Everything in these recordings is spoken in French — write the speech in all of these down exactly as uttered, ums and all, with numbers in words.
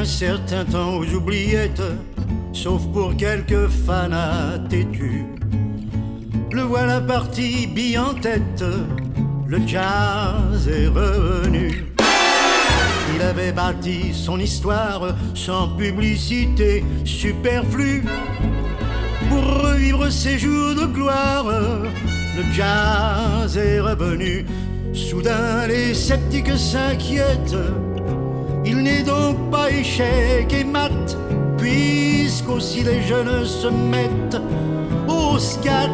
un certain temps aux oubliettes, sauf pour quelques fanas têtus. Le voilà parti, bille en tête, le jazz est revenu. Il avait bâti son histoire sans publicité superflue. Pour revivre ses jours de gloire, le jazz est revenu. Soudain les sceptiques s'inquiètent. Il n'est donc pas échec et mat, puisqu'aussi les jeunes se mettent au scat.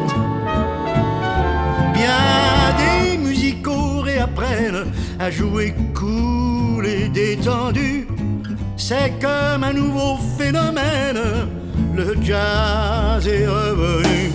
Bien des musicaux réapprennent à jouer cool et détendu. C'est comme un nouveau phénomène, le jazz est revenu.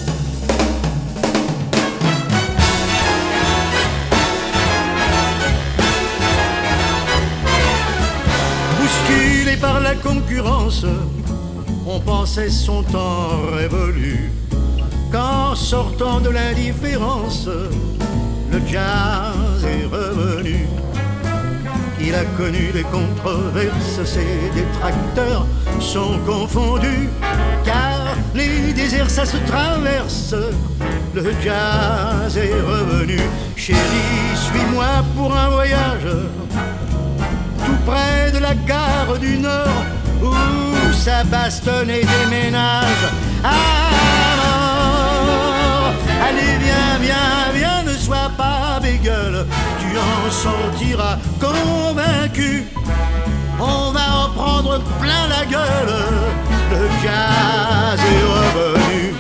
Bousculé par la concurrence, on pensait son temps révolu. Qu'en sortant de l'indifférence, le jazz est revenu. Il a connu des controverses, ses détracteurs sont confondus, car les déserts ça se traverse, le jazz est revenu. Chérie, suis-moi pour un voyage, tout près de la gare du Nord, où ça bastonne et déménage à mort. Allez, viens, viens, viens, ne sois pas bégueule, tu en sortiras convaincu. On va en prendre plein la gueule, le jazz est revenu.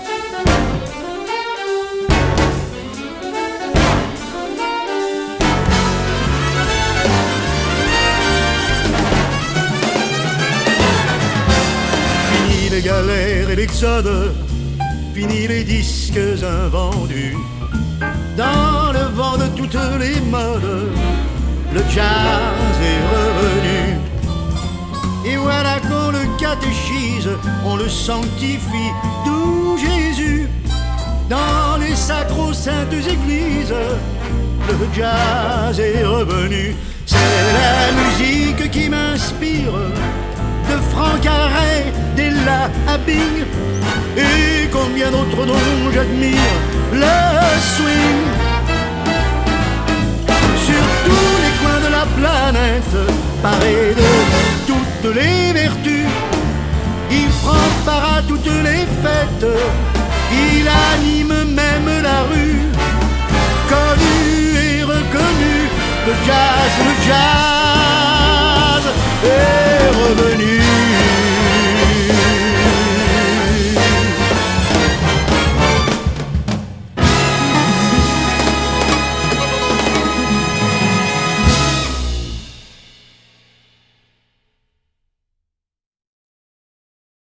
Fini les galères et l'exode, fini les disques invendus. Dans le vent de toutes les modes, le jazz est revenu. Et voilà qu'on le catéchise, on le sanctifie, d'où Jésus. Dans les sacro-saintes églises, le jazz est revenu. C'est la musique qui m'inspire, de Franck Harrey, d'Ella Abing, et combien d'autres dont j'admire le swing. Sur tous les coins de la planète, paré de toutes les vertus, il prend part à toutes les fêtes, il anime même la rue. Connu et reconnu, le jazz, le jazz